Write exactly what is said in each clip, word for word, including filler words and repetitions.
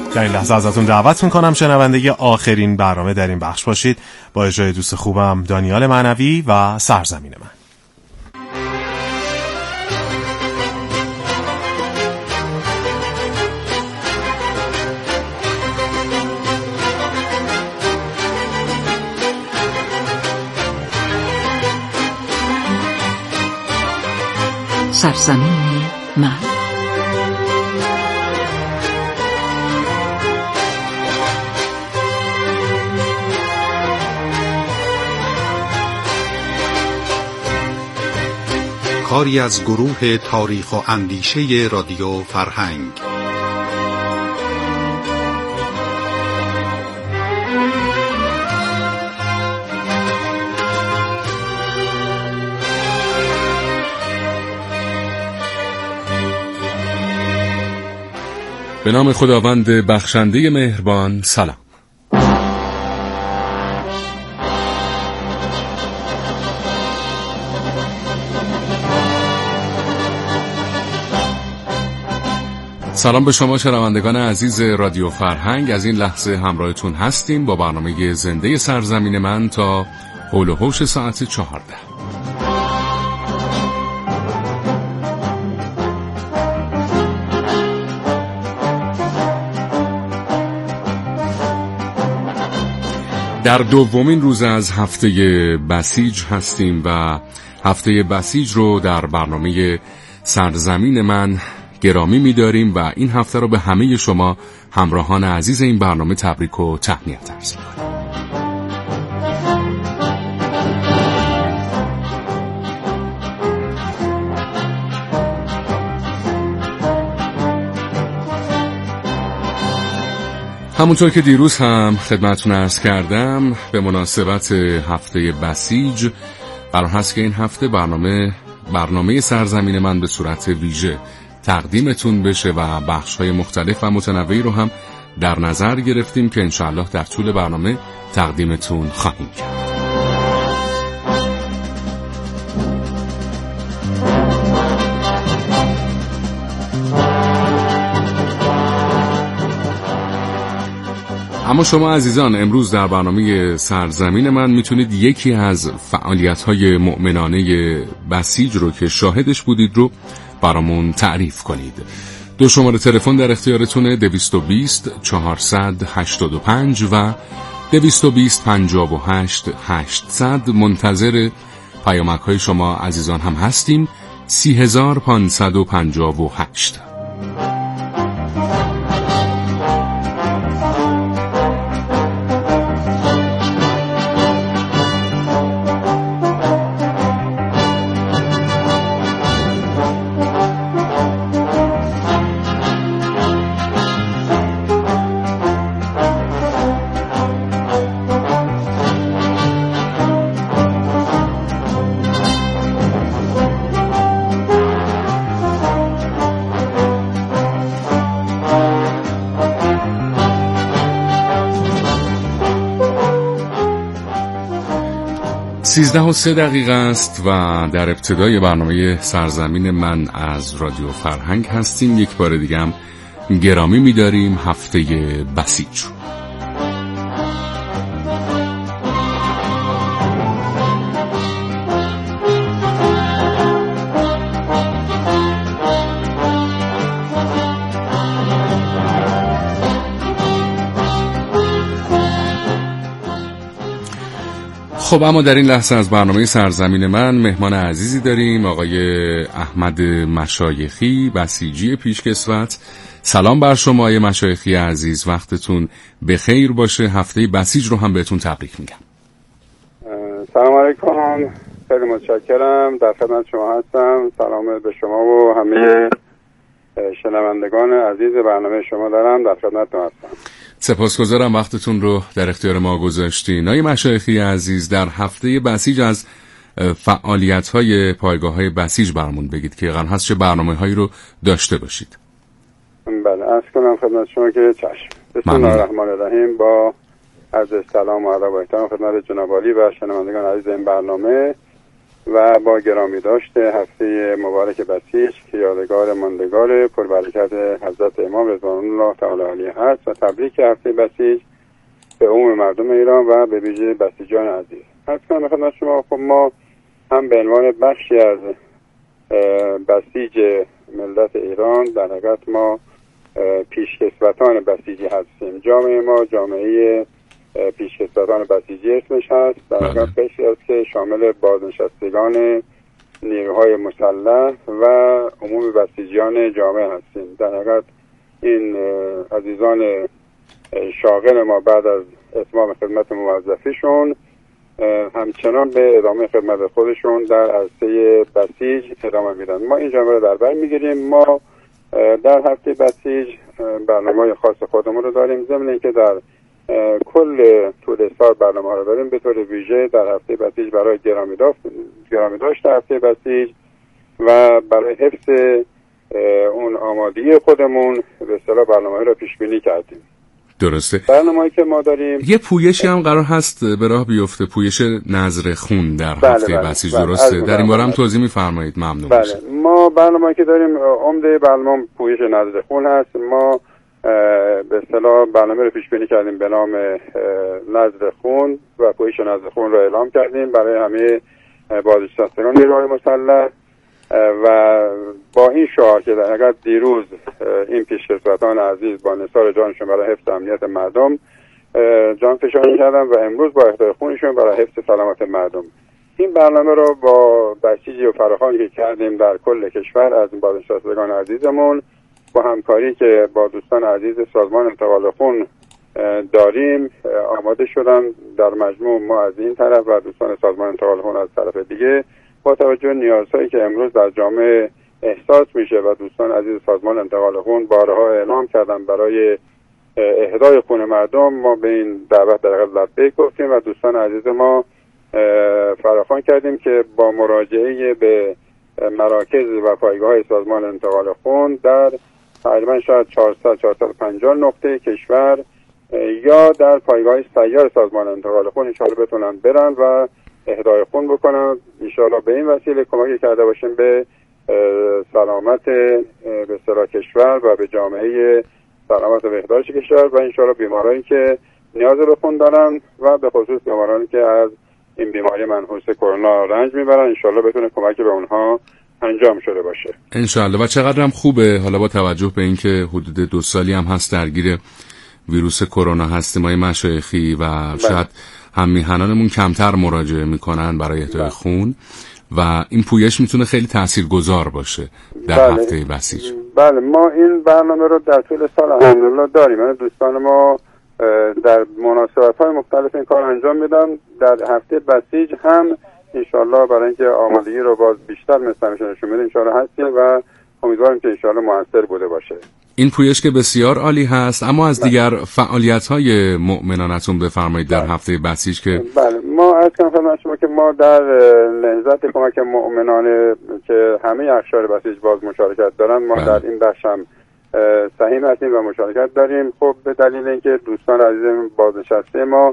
در این لحظه ازتون دعوت میکنم شنونده آخرین برنامه در این بخش باشید با اجرای دوست خوبم دانیال معنوی و سرزمین من. سرزمین من. کاری از گروه تاریخ و اندیشه رادیو فرهنگ. به نام خداوند بخشنده مهربان. سلام. سلام به شما شنوندگان عزیز رادیو فرهنگ. از این لحظه همراهتون هستیم با برنامه زنده سرزمین من تا حول و حوش ساعت چهارده. در دومین روز از هفته بسیج هستیم و هفته بسیج رو در برنامه سرزمین من گرامی می‌داریم و این هفته رو به همه شما همراهان عزیز این برنامه تبریک و تهنیت عرض می‌کنم. همونطور که دیروز هم خدمتتون عرض کردم به مناسبت هفته بسیج قرار هست که این هفته برنامه برنامه سرزمین من به صورت ویژه تقدیمتون بشه و بخش‌های مختلف و متنوعی رو هم در نظر گرفتیم که انشاءالله در طول برنامه تقدیمتون خواهیم کرد. اما شما عزیزان امروز در برنامه سرزمین من میتونید یکی از فعالیت‌های مؤمنانه بسیج رو که شاهدش بودید رو برامون تعریف کنید. دو شماره تلفن در اختیارتونه: دویست و بیست چهارصد هشتاد و پنج و دویست و بیست پنجاه و هشت هشتصد. منتظر پیامک‌های شما عزیزان هم هستیم. سی هزار پانصد و پنجاه و هشت. سیزده و سه دقیقه است و در ابتدای برنامه سرزمین من از رادیو فرهنگ هستیم. یک بار دیگه هم گرامی می‌داریم هفته بسیج. خب اما در این لحظه از برنامه سرزمین من مهمان عزیزی داریم، آقای احمد مشایخی، بسیجی پیشکسوت. سلام بر شما آقای مشایخی عزیز، وقتتون بخیر باشه. هفته بسیج رو هم بهتون تبریک میگم. سلام علیکم، خیلی متشکرم، در خدمت شما هستم. سلام به شما و همه شنوندگان عزیز برنامه شما دارم، در خدمتتون هستم. سپاسگزارم وقتتون رو در اختیار ما گذاشتین. آقای مشایخی عزیز، در هفته بسیج از فعالیت‌های پایگاه‌های بسیج برامون بگید که قرار هست چه برنامه‌هایی رو داشته باشید. بله، عرض کنم خدمت شما که چشم. بسم الله الرحمن الرحیم. با عرض سلام و ادب و احترام خدمت جناب عالی و شنوندگان عزیز این برنامه و با گرامی داشته هفته مبارک بسیج که یادگار ماندگار پربرکت حضرت امام رضوان الله تعالی علیه هست و تبریک هفته بسیج به عموم مردم ایران و به ویژه بسیجان عزیز. عرض کنم خدمت شما خب ما هم به عنوان بخشی از بسیج ملت ایران در حقیقت ما پیشکسوتان بسیجی هستیم. جامعه ما جامعه پیشکسوتان بسیجی اسمش هست. در حقیقت بخشی است که شامل بازنشستگان نیروهای مسلح و عموم بسیجیان جامعه هستیم. در حقیقت این عزیزان شاغل ما بعد از اتمام خدمت موظفیشون همچنان به ادامه خدمت خودشون در عرصه بسیج ادامه میدن. ما این جامعه رو در بر میگیریم. ما در هفته بسیج برنامه خاص خودمون رو داریم، ضمن اینکه در کل طول سال برنامه رو داریم. به طور ویژه در هفته بسیج برای گرامی داشت گرامی داشت هفته بسیج و برای حفظ اون آمادگی خودمون به اصطلاح برنامه رو پیش بینی کردیم. درسته. برنامه‌ای که ما داریم یه پویشی هم قرار هست به راه بیفته، پویش نظر خون در بله هفته بله بسیج. بله درسته. بله در این باره هم بله توضیح می‌فرمایید ممنون بله میشم. ما برنامه‌ای که داریم عمده برنامه پویش نظر خون هست. ما به اصطلاح برنامه رو پیش بینی کردیم به نام نظر خون و پویش نظر خون رو اعلام کردیم برای همه بازنشستگان نیروهای مسلح و با این شعار که در حقیقت دیروز این پیشکسوتان عزیز با نثار جانشون برای حفظ امنیت مردم جان فشانی کردن و امروز با اهدای خونشون برای حفظ سلامت مردم. این برنامه رو با بسیجی و فراخوانی که کردیم در کل کشور از بازنشستگان عزیزمون با همکاری که با دوستان عزیز سازمان انتقال خون داریم آماده شدن. در مجموع ما از این طرف و دوستان سازمان انتقال خون از طرف دیگه با توجه نیازهایی که امروز در جامعه احساس میشه و دوستان عزیز سازمان انتقال خون بارها اعلام کردن برای اهدای خون مردم، ما به این دعوت در حقیقت لبیک گفتیم و دوستان عزیز ما فراخوان کردیم که با مراجعه به مراکز و پایگاه سازمان انتقال خون در تقریبا شاید چهارصد چهارصد و پنجاه نقطه کشور یا در پایگاه سیار سازمان انتقال خون انشاءالله بتونن برن و اهدای خون بکنن. انشاءالله به این وسیله کمکی کرده باشیم به سلامت به اصطلاح کشور و به جامعه سلامت و بهداشت کشور و انشاءالله بیمارانی که نیاز به خون دارن و به خصوص بیمارانی که از این بیماری منحوس کرونا رنج میبرن انشاءالله بتونه کمکی به اونها انجام شده باشه انشاءالله. و چقدر هم خوبه حالا با توجه به اینکه حدود دو سالی هم هست درگیر ویروس کرونا هستیم ما مشایخی و بله. شاید هم میهنانمون کمتر مراجعه میکنن برای اهدای بله. خون و این پویش میتونه خیلی تاثیرگذار باشه در بله. هفته بسیج. بله ما این برنامه رو در طول سال الحمدلله داریم. یعنی دوستان ما در مناسبت‌های مختلف این کار انجام میدن. در هفته بسیج هم انشالله برای اینکه آمادگی رو باز بیشتر مثل همیشه نشون میده انشالله هستیم و امیدواریم که انشالله موثر بوده باشه. این پویش که بسیار عالی هست، اما از دیگر فعالیت‌های مؤمنانتون بفرمایید در هفته بسیج که بله ما از کنم خدمت شما که ما در نهضت کمک مؤمنانه که همه اقشار بسیج باز مشارکت دارن ما بله. در این بخش هم سهیم هستیم و مشارکت داریم. خب به دلیل اینکه دوستان عزیز بازنشسته ما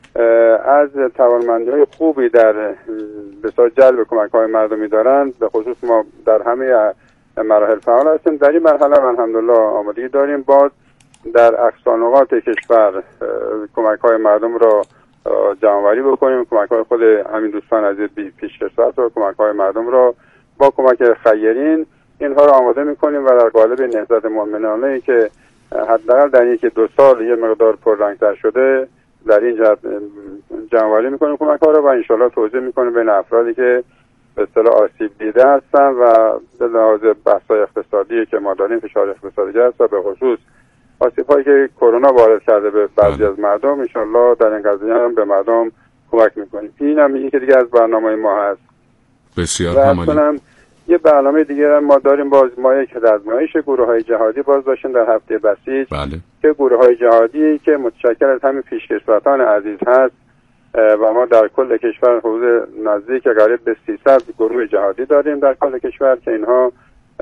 از توانمندی‌های خوبی در بسیار جلب کمک‌های مردمی دارند، به خصوص ما در همه مراحل فعال هستیم. در این مرحله الحمدلله آمادگی داریم باز در اقصانقاط کشور کمک‌های مردم را جمع‌آوری بکنیم، کمک‌های خود همین دوستان عزیز پیشکسوت و کمک‌های مردم را با کمک خیرین اینها را آماده می‌کنیم و در قالب نهضت مؤمنانه‌ای که حداقل در این که دو سال یه مقدار پررنگ‌تر شده در این جهت جمع‌آوری می‌کنیم کمک‌ها را و انشالله توزیع می‌کنیم بین افرادی که به اصطلاح آسیب دیده هستن و به لحاظ بحث‌های اقتصادی که ما داریم فشار اقتصادی هست و به خصوص آسیب‌هایی که کرونا وارد کرده به بعضی از مردم انشالله در این قضیه هم به مردم کمک می‌کنیم. این هم یکی دیگه از برنامه ما هست. بسیار عالی. یه برنامه دیگه ما داریم باز ما یک رزمایش گروه‌های جهادی باز داشتیم در هفته بسیج بله. که گروه‌های جهادی که متشکل از همین پیشکسوتان عزیز هست و ما در کل کشور حدود نزدیک قریب به سیصد گروه جهادی داریم در کل کشور که اینها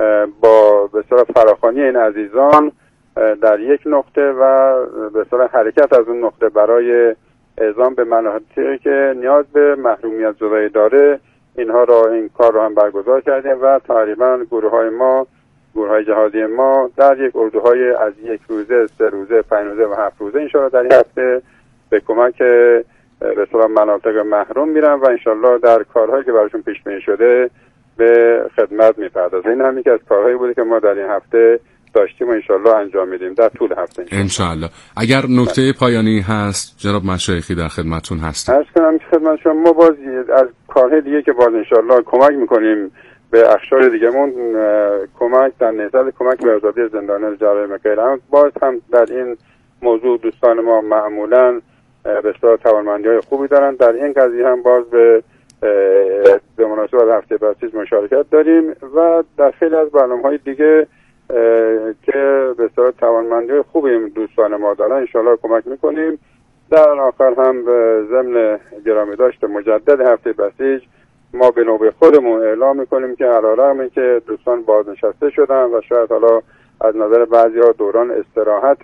با به اصطلاح فراخوانی این عزیزان در یک نقطه و به اصطلاح حرکت از اون نقطه برای اعزام به مناطقی که نیاز به محرومیت زدایی داره اینها را این کار رو هم برگزار کردیم و تقریبا گروه های ما گروه های جهادی ما در یک اردوهای از یک روزه، سه روزه، پنج روزه و هفت روزه انشاءالله در این هفته به کمک به اصطلاح مناطق محروم میرن و انشاءالله در کارهایی که براشون پیش بینی شده به خدمت میپردازن. این هم یکی از کارهایی بوده که ما در این هفته داشتیم و انشاءالله انجام میدیم در طول هفته انشاءالله. اگر نکته پایانی هست جناب مشایخی در خدمتتون هستیم. عرض کنم که خدمت شما ما باز از کارهای دیگه که باز انشاءالله کمک میکنیم به اقشار دیگه‌مون، کمک در نهضت کمک به آزادی زندانیان جرایم غیرعمد، باز هم در این موضوع دوستان ما معمولاً به اصطلاح توانمندی‌های خوبی دارن. در این قضیه هم باز به به مناسبت هفته بسیج مشارکت داریم و در خیلی از برنامه‌های دیگه که به اصطلاح توانمندی‌های خوبی دوستان ما دارن انشاءالله کمک میکنیم. در آخر هم به ضمن گرامی داشت مجدد هفته بسیج ما به نوبه خودمون اعلام میکنیم که علیرغم اینکه دوستان بازنشسته شدن و شاید حالا از نظر بعضی‌ها دوران استراحت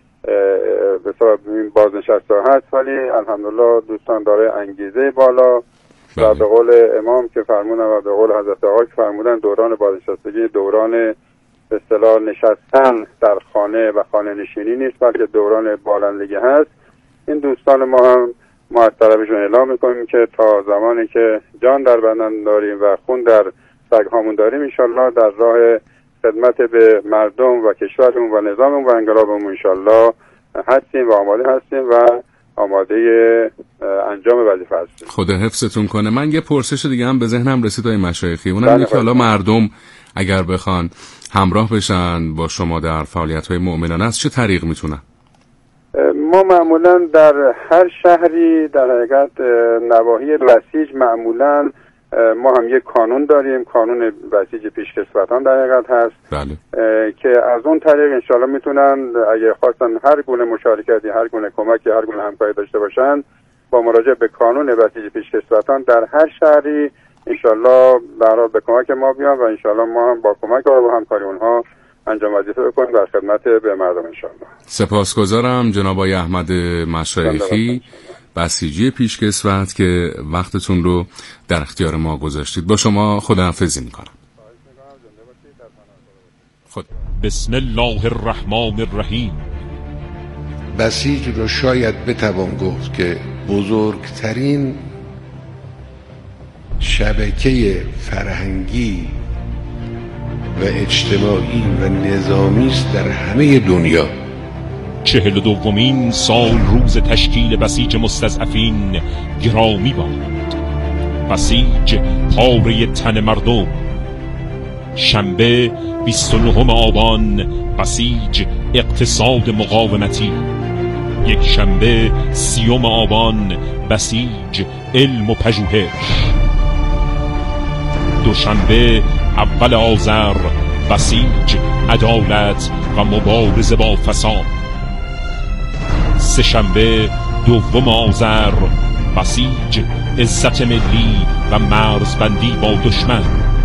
به صورت بازنشسته هست، ولی الحمدلله دوستان داره انگیزه بالا و به قول امام که فرمودن و به قول حضرت آقا که فرمودن دوران بازنشستگی دوران به اصطلاح نشستن در خانه و خانه نشینی نیست، بلکه دوران بالندگی هست. این دوستان ما هم ما از طرفشون اعلام میکنیم که تا زمانی که جان در بدن داریم و خون در رگ‌هامون داریم انشالله در راه خدمت به مردم و کشورمون و نظاممون و انقلابمون انشالله هستیم و آماده هستیم و آماده انجام وظیفه هستیم. خدا حفظتون کنه. من یه پرسش دیگه هم به ذهنم رسید آقای مشایخی، اونم اینه که حالا مردم اگر بخوان همراه بشن با شما در فعالیت‌های مؤمنانه از چه طریق میتونن؟ ما معمولا در هر شهری در حقیقت نواحی بسیج معمولا ما هم یک قانون داریم، قانون بسیج پیشکسوتان در حقیقت هست. بله. که از اون طریق انشالله میتونن اگه خواستن هر گونه مشارکتی، هر گونه کمکی، هر گونه همکاری داشته باشن با مراجعه به قانون بسیج پیشکسوتان در هر شهری انشالله برای به کمک ما بیان و انشالله ما هم با کمک و با همکاری اونها انجام وظیفه بکنیم در خدمت به مردم انشالله. سپاسگزارم جناب آقای احمد مشایخی بسیجی پیشکسوت که وقتتون رو در اختیار ما گذاشتید. با شما خداحافظی میکنم. خود. بسم الله الرحمن الرحیم. بسیج رو شاید بتوان گفت که بزرگترین شبکه فرهنگی و اجتماعی و نظامی است در همه دنیا. چهل و دومین سال روز تشکیل بسیج مستضعفین گرامی باد. بسیج پاره تن مردم. شنبه بیست و نهم آبان بسیج اقتصاد مقاومتی. یک شنبه سیوم آبان بسیج علم و پژوهش. دوشنبه اول آذر بسیج عدالت و مبارزه با فساد. سه شنبه دوم آذر بسیج عزت ملی و مرزبندی با دشمن.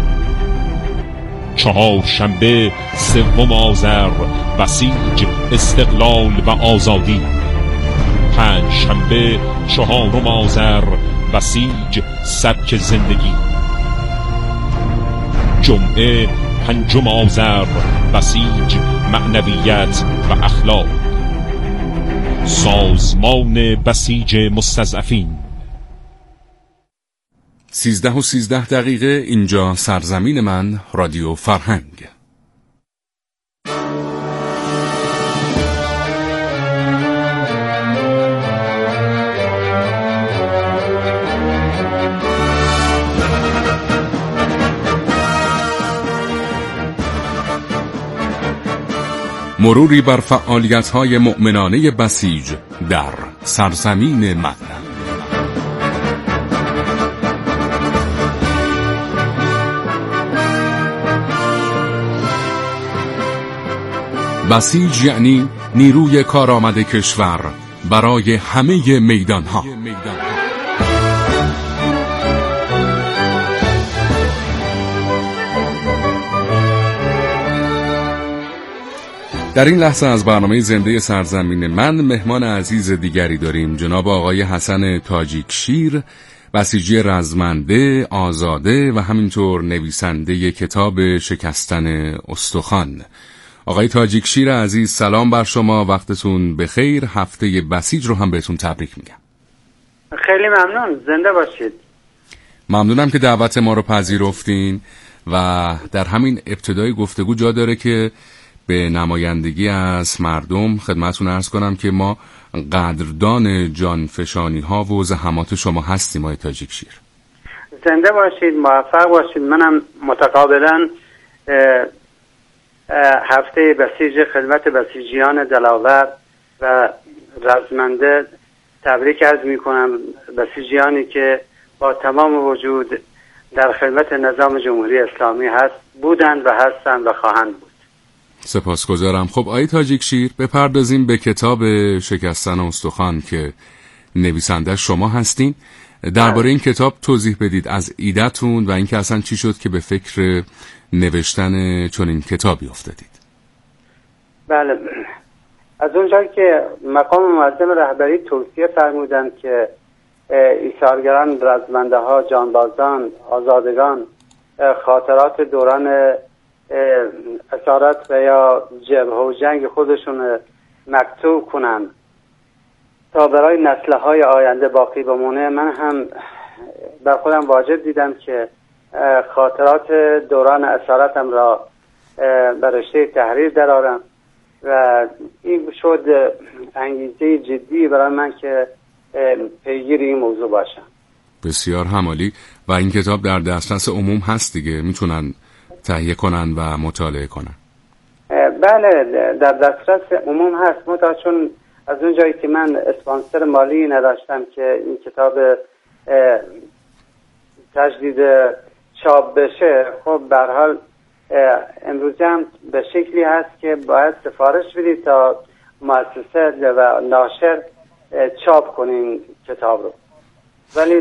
چهار شنبه سوم آذر بسیج استقلال و آزادی. پنج شنبه چهارم آذر بسیج سبک زندگی. جمعه پنجم آذر بسیج معنویت و اخلاق. سازمان بسیج مستضعفین. سیزده و سیزده دقیقه. اینجا سرزمین من، رادیو فرهنگ. مروری بر فعالیت‌های مؤمنانه بسیج در سرزمین من. بسیج یعنی نیروی کارآمد کشور برای همه میدان‌ها. در این لحظه از برنامه زنده سرزمین من مهمان عزیز دیگری داریم، جناب آقای حسن تاجیکشیر، بسیجی رزمنده، آزاده و همینطور نویسنده کتاب شکستن استخوان. آقای تاجیکشیر عزیز، سلام بر شما، وقتتون بخیر. هفته بسیج رو هم بهتون تبریک میگم. خیلی ممنون، زنده باشید. ممنونم که دعوت ما رو پذیرفتین و در همین ابتدای گفتگو جا داره که به نمایندگی از مردم خدمتتون عرض کنم که ما قدردان جانفشانی ها و زحمات شما هستیم. آقای تاجیکشیر زنده باشید، موفق باشید. منم متقابلا هفته بسیج خدمت بسیجیان دلاور و رزمنده تبریک عرض می کنم. بسیجیانی که با تمام وجود در خدمت نظام جمهوری اسلامی هست بودند و هستند و خواهند بود. سپاسگزارم. خب آقای تاجیکشیر، بپردازیم به کتاب شکستن استخوان که نویسنده شما هستین. درباره این کتاب توضیح بدید از ایده‌تون و اینکه اصلا چی شد که به فکر نوشتن چنین کتابی افتادید. بله، از اونجایی که مقام معظم رهبری توصیه فرمودند که ایثارگران، رزمنده ها، جانبازان، آزادگان خاطرات دوران اسارت و یا جبهه و جنگ خودشون مکتوب کنن تا برای نسل‌های آینده باقی بمونه، من هم بر خودم واجب دیدم که خاطرات دوران اسارتم را به رشته تحریر درآورم و این شد انگیزه جدی برای من که پیگیر این موضوع باشم. بسیار همالی. و این کتاب در دسترس عموم هست دیگه، میتونن تهیه کنن و مطالعه کنن؟ بله، در دسترس عموم هست. متا چون از اون جایی که من اسپانسر مالی نداشتم که این کتاب تجدید چاپ بشه، خب به هر حال امروزه هم به شکلی هست که باید سفارش بدید تا مؤسسه و ناشر چاپ کنین کتاب رو، ولی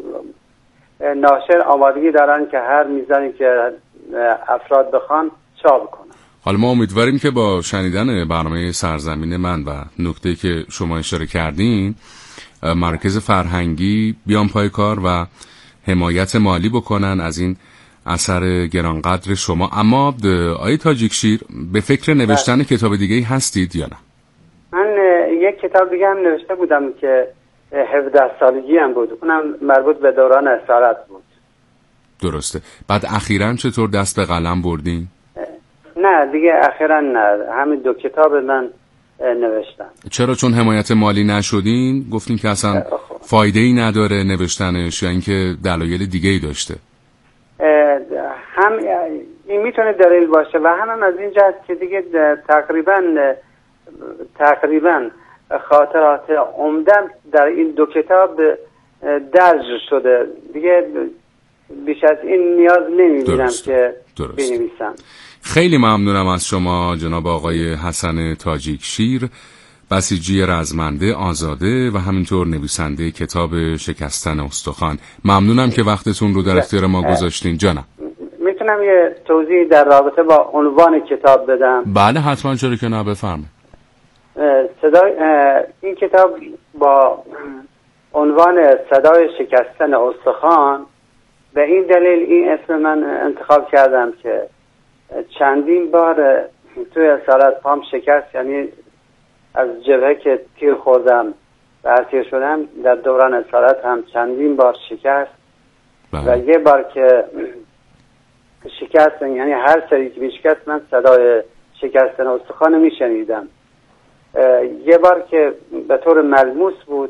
ناشر آمادگی دارن که هر میزانی که افراد بخوان چاپ کنن. حالا ما امیدواریم که با شنیدن برنامه سرزمین من و نکته که شما اشاره کردین مرکز فرهنگی بیان پای کار و حمایت مالی بکنن از این اثر گرانقدر شما. اما آقای تاجیکشیر به فکر نوشتن کتاب دیگه هستید یا نه؟ من یک کتاب دیگه هم نوشته بودم که هفده سالگی هم بود، اونم مربوط به دوران اسارت بود. درسته. بعد اخیراً چطور دست به قلم بردین؟ نه دیگه اخیراً نه، همین دو کتاب من نوشتم. چرا؟ چون حمایت مالی نشدین؟ گفتین که اصلا فایده‌ای نداره نوشتنش یا اینکه دلایل دیگه‌ای داشته؟ هم این میتونه دلیل باشه و هم, هم از این جهت که دیگه تقریباً تقریباً خاطرات عمدم در این دو کتاب درج شده دیگه، بیش از این نیاز نمیبینم که بنویسم. خیلی ممنونم از شما جناب آقای حسن تاجیکشیر، بسیجی رزمنده، آزاده و همینطور نویسنده کتاب شکستن استخوان. ممنونم که وقتتون رو در اختیار ما گذاشتین. جانم میتونم یه توضیح در رابطه با عنوان کتاب بدم؟ بله حتما، چرا که نه، بفرمایید. صدای این کتاب با عنوان صدای شکستن استخوان به این دلیل این اسم من انتخاب کردم که چندین بار توی اسارت پام شکست، یعنی از جبهه که تیر خوردم و اسیر شدم در دوران اسارت هم چندین بار شکست و یه بار که شکست، یعنی هر سری که شکست من صدای شکستن استخوان میشنیدم. یه بار که به طور ملموس بود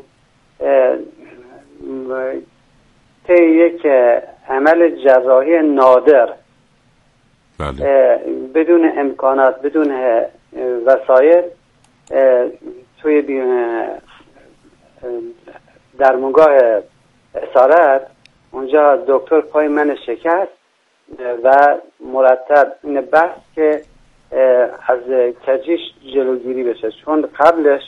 طی یک عمل جراحی نادر، بله. بدون امکانات، بدون وسایل، توی درمونگاه اسارت اونجا دکتر پای من شکست و مرتب این بحث که از کجیش جلوگیری بشه، چون قبلش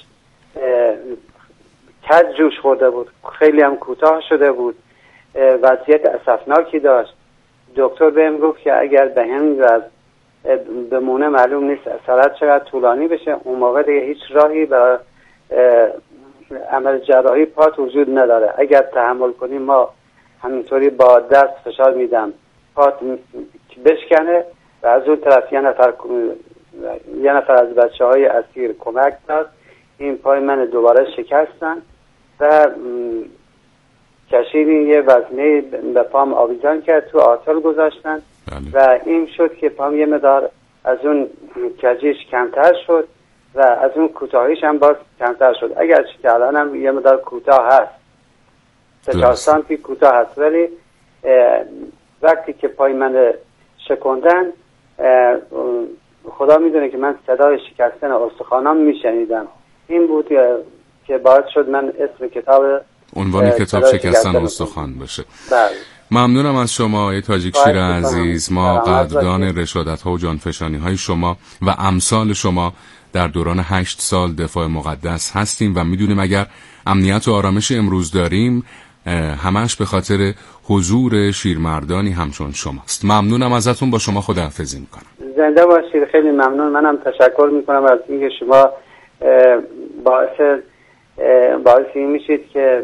کج جوش خورده بود، خیلی هم کوتاه شده بود، وضعیت اسفناکی داشت. دکتر بهم گفت که اگر به همین وضع بمونه معلوم نیست اسارت چقدر طولانی بشه، اون موقع دیگه هیچ راهی برای عمل جراحی پات وجود نداره، اگر تحمل کنیم ما همینطوری با دست فشار میدم پات بشکنه و از اون طرف یه نفر یه نفر از بچه های اسیر کمک داد. این پای من دوباره شکستن و کشیدین یه وزنه به پام آویزان کرد، تو آتل گذاشتن و این شد که پام یه مقدار از اون کجیش کمتر شد و از اون کوتاهیش هم باز کمتر شد. اگر که الان هم یه مقدار کوتاه هست، سه چهار سانتی کوتاه هست، ولی وقتی که پای من شکندن خدا میدونه که من صدای شکستن استخوانام میشنیدم. این بود که باعث شد من اسم کتاب عنوان کتاب شکستن استخوان باشه. بله. ممنونم از شما آقای تاجیکشیر عزیز. ما قدردان رشادت ها و جانفشانی های شما و امثال شما در دوران هشت سال دفاع مقدس هستیم و میدونیم اگر امنیت و آرامش امروز داریم همش به خاطر حضور شیرمردانی همچون شماست. ممنونم ازتون. با شما خداحافظی میکنم. زنده باشید. خیلی ممنون. منم تشکر میکنم از اینکه شما باعث باعث این میشید که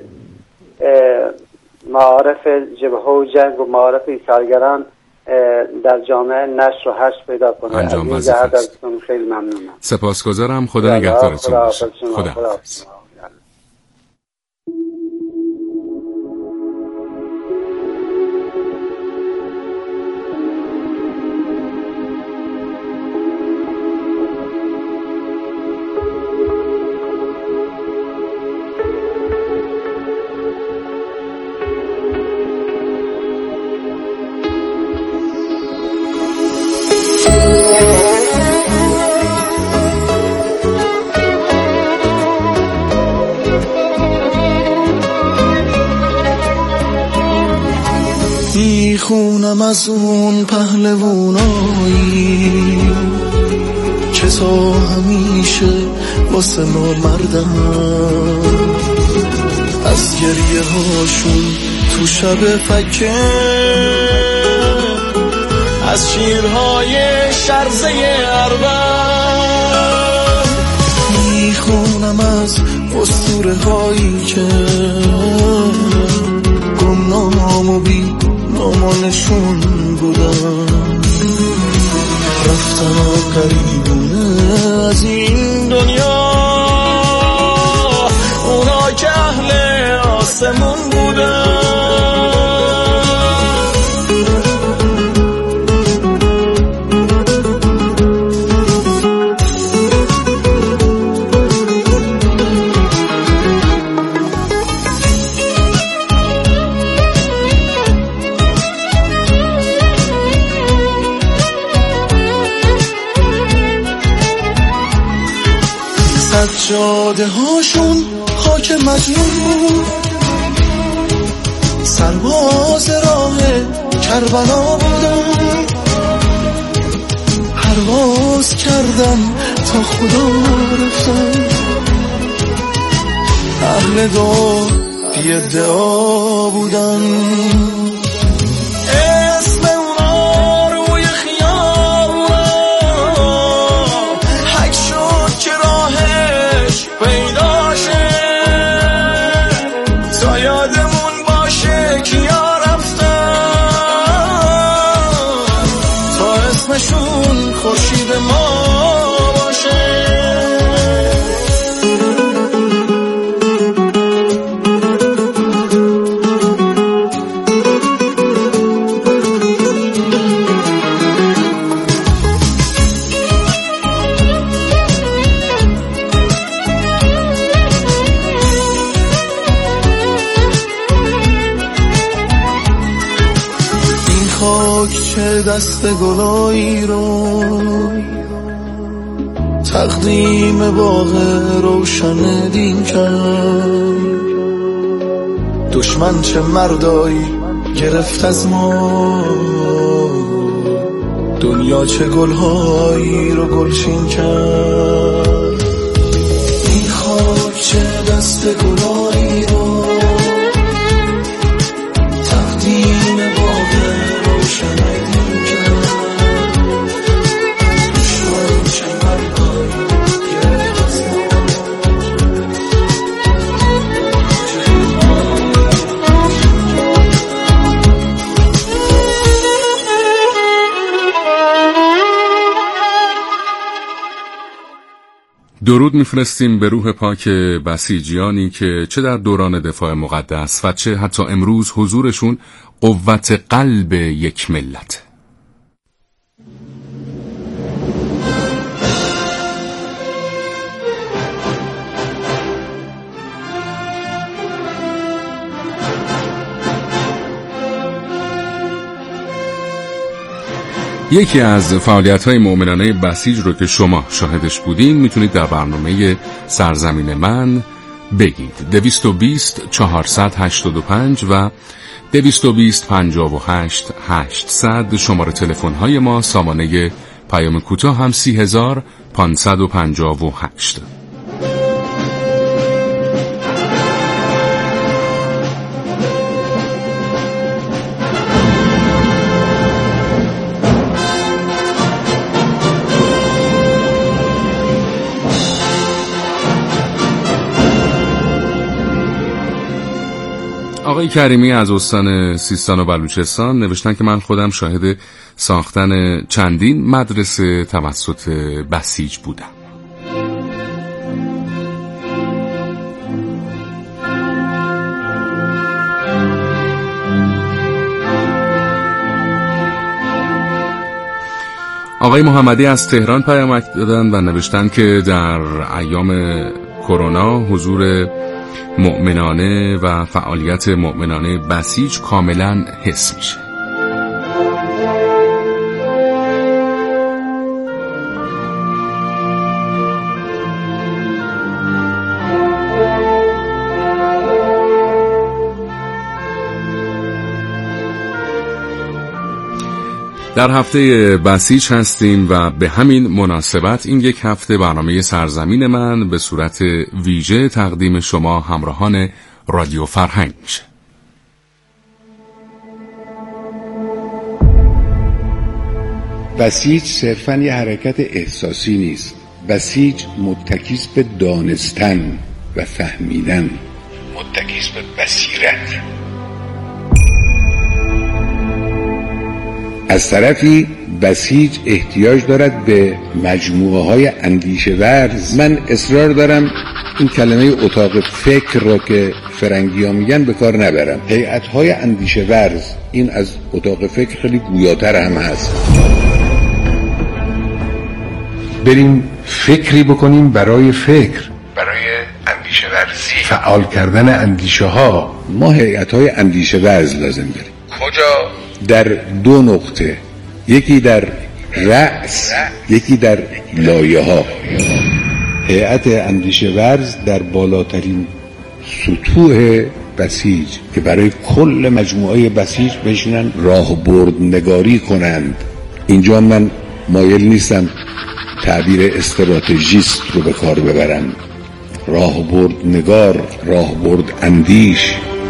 معارف جبهه و جنگ و معارف ایثارگران در جامعه نشر و حشر پیدا کنه. انجام وظیفه است. خیلی ممنونم. سپاسگزارم. خدا نگهدارتون باشه. خدا حافظ. میخونم از اون پهلوانایی که تا همیشه واسه ما مردن، از گریه هاشون تو شب فکر، از شیرهای شرزه اربن. میخونم از اسطوره هایی که گمنام و بی نامانشون بودن، رفتن قریبونه از این دنیا، اونا که اهل آسمون بودن. سجاده هاشون خاک مجنون، سرباز راه کربلا بودن، پرواز کردن تا خدا رفتن، اهل دعا بی ادعا بودن. خورشید ما باشه. این خاک چه دست گلایی رو تقدیم باغ روشن دین کرد، دشمن چه مردایی گرفت از ما، دنیا چه گلهایی رو گلچین کرد. این خاک چه دست گلایی رو تقدیم باغ روشن دین کرد، دشمن چه مردایی گرفت از ما. درود میفرستیم به روح پاک بسیجیانی که چه در دوران دفاع مقدس و چه حتی امروز حضورشون قوت قلب یک ملت. یکی از فعالیت‌های مؤمنانه بسیج رو که شما شاهدش بودین میتونید در برنامه سرزمین من بگید. دویست و بیست چهارصد هشتاد و پنج و دویست و بیست پنجاه و هشت هشتصد شماره تلفن‌های ما. سامانه پیام کوتاه هم سی هزار پانصد و پنجاه و هشت. آقای کریمی از استان سیستان و بلوچستان نوشتن که من خودم شاهد ساختن چندین مدرسه توسط بسیج بودم. آقای محمدی از تهران پیامک دادن و نوشتن که در ایام کرونا حضور مؤمنانه و فعالیت مؤمنانه بسیج کاملا حس میشه. در هفته بسیج هستیم و به همین مناسبت این یک هفته برنامه سرزمین من به صورت ویژه تقدیم شما همراهان رادیو فرهنگ میشه. بسیج صرفاً یه حرکت احساسی نیست. بسیج متکیست به دانستن و فهمیدن، متکیست به بصیرت. از طرفی بسیج احتیاج دارد به مجموعه های اندیشه ورز. من اصرار دارم این کلمه اتاق فکر را که فرنگی ها میگن به کار نبرم. هیئت های اندیشه ورز این از اتاق فکر خیلی گویاتر هم هست. بریم فکری بکنیم برای فکر، برای اندیشه ورزی، فعال کردن اندیشه ها. ما هیئت های اندیشه ورز لازم داریم. کجا؟ در دو نقطه، یکی در رأس، یکی در لایه ها. هیئت اندیشه ورز در بالاترین سطوح بسیج که برای کل مجموعه بسیج بشینن راهبرد نگاری کنند. اینجا من مایل نیستم تعبیر استراتژیست رو به کار ببرم. راهبرد نگار، راهبرد اندیش.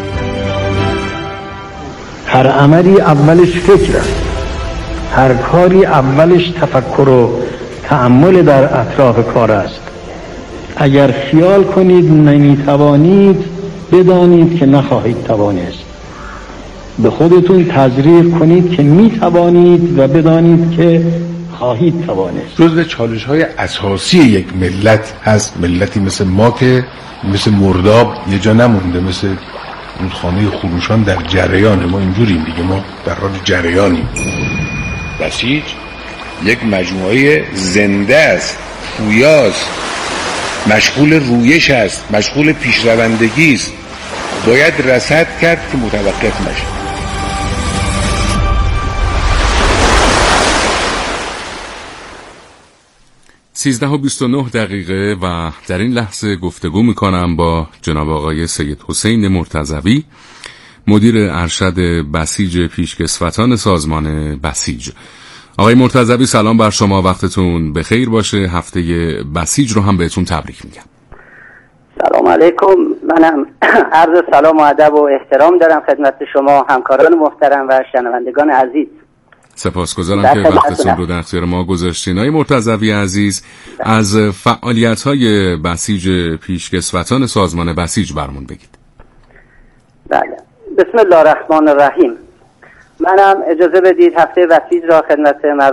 هر عملی اولش فکر است، هر کاری اولش تفکر و تأمل در اطراف کار است. اگر خیال کنید نمیتوانید، بدانید که نخواهید توانست. به خودتون تزریق کنید که میتوانید و بدانید که خواهید توانست. جزو چالش‌های اساسی یک ملت هست. ملتی مثل ما که مثل مرداب یه جا نمونده، مثل اون خانه خروشان در جریان. ما اینجوریم دیگه، ما در حال جریانیم. بسیج یک مجموعه زنده است، پویاست، مشغول رویش است، مشغول پیشروندگی است. باید رصد کرد که متوقف نشه. سیزده و بیست و نه دقیقه و در این لحظه گفتگو میکنم با جناب آقای سید حسین مرتضوی، مدیر ارشد بسیج پیشکسوتان سازمان بسیج. آقای مرتضوی سلام بر شما، وقتتون بخیر باشه. هفته بسیج رو هم بهتون تبریک میگم. سلام علیکم. منم عرض سلام و ادب و احترام دارم خدمت شما همکاران محترم و شنوندگان عزیز. سپاسگزارم که وقتتون رو در اختیار ما گذاشتین. آقای مرتضوی عزیز، از فعالیت‌های بسیج پیشکسوتان سازمان بسیج برامون بگید. بله، بسم الله الرحمن الرحیم. منم اجازه بدید هفته بسیج را خدمت